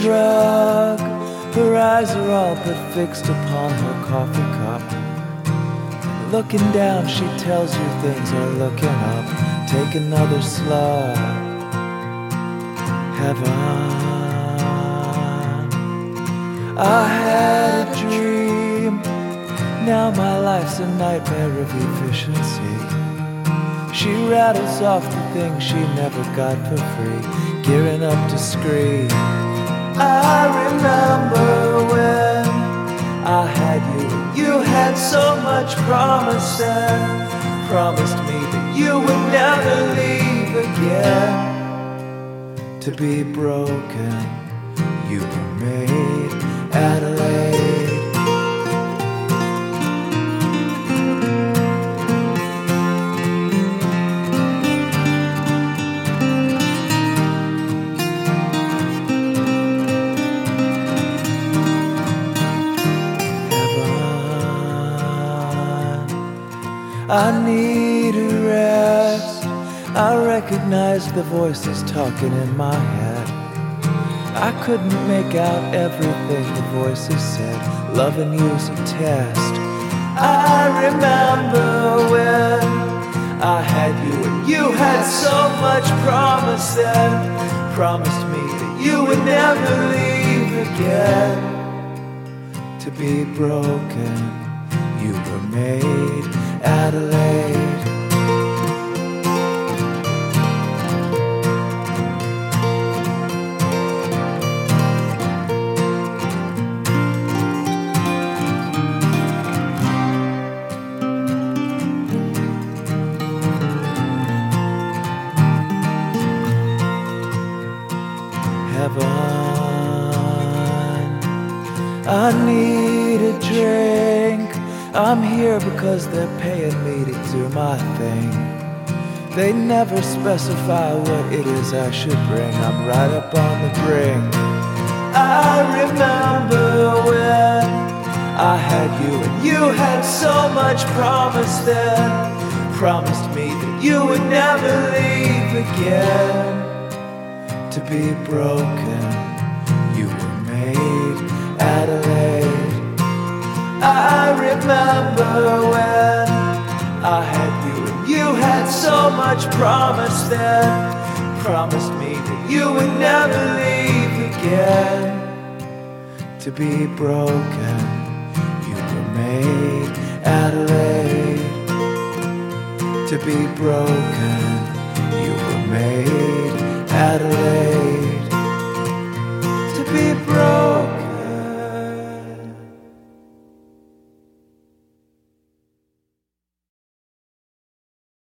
shrug. Her eyes are all but fixed upon her coffee cup. Looking down, she tells you things are looking up. Take another slug. Heaven. I had a dream. Now my life's a nightmare of efficiency. She rattles off the things she never got for free, gearing up to scream. I remember when I had you. You had so much promise and promised me that you would never leave again. To be broken, you were made, Adelaide. I need a rest. I recognize the voices talking in my head. I couldn't make out everything the voices said. Loving you's a test. I remember when I had you and you had so much promise and promised me that you would never leave again. To be broken, you were made, Adelaide. Heaven, I need a drink. I'm here because they're paying me to do my thing. They never specify what it is I should bring. I'm right up on the brink. I remember when I had you and you had so much promise then. Promised me that you would never leave again. To be broken, you were made, Adelaide. I remember when I had you and you had so much promise then. Promised me that you would never leave again. To be broken, you were made, Adelaide. To be broken, you were made, Adelaide.